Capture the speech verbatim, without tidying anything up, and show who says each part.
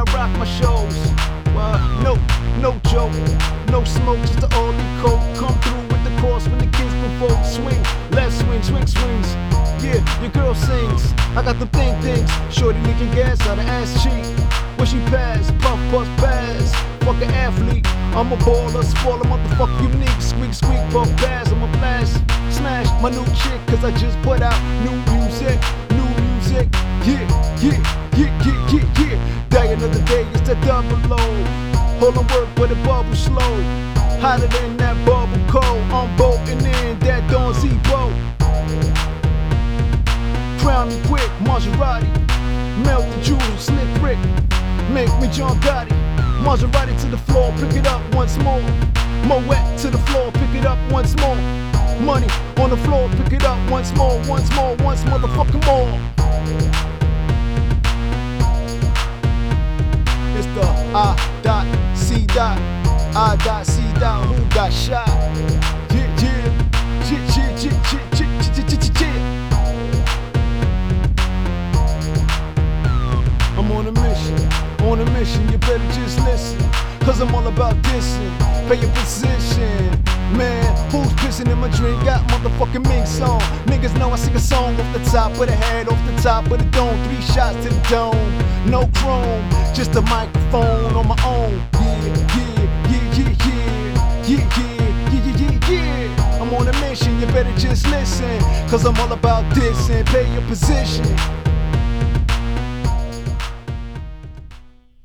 Speaker 1: rock my shows. Well, no, no joke, no smoke, just the only coke. Come through with the cross when the kids provoke. Swing, left swing, swing, swings. Yeah, your girl sings. I got the thing things. Shorty licking gas out her ass cheek. When she pass, puff, puff, pass. Fuck an athlete. I'm a baller, spoiler, motherfucker unique. Squeak, squeak, puff, pass. I'm a blast. Smash my new chick, cause I just put out new music. New music. Yeah, yeah, yeah, yeah, yeah, yeah. Day another day, it's that double low. Hold on work, but it bubble slow. Hotter than that bubble cold. I'm bolting in that Don Z-Bo. Crown me quick, Maserati. Melt the jewels, slick brick. Make me John Gotti. Maserati to the floor, pick it up once more. Moet to the floor, pick it up once more. Money on the floor, pick it up once more, once more, once motherfucking more. It's the I dot C dot, I dot C dot, who got shot? Yeah, yeah, yeah, yeah, yeah, yeah, yeah, yeah, yeah. I'm on a mission, on a mission, you better just listen. Cause I'm all about dissing, pay your position. Man, who's pissing in my drink? Got motherfucking mink song. Niggas know I sing a song off the top of the head, off the top of the dome. Three shots to the dome, no chrome, just a microphone on my own. Yeah, yeah, yeah, yeah, yeah, yeah, yeah, yeah, yeah, yeah. I'm on a mission, you better just listen. Cause I'm all about dissing, pay your position.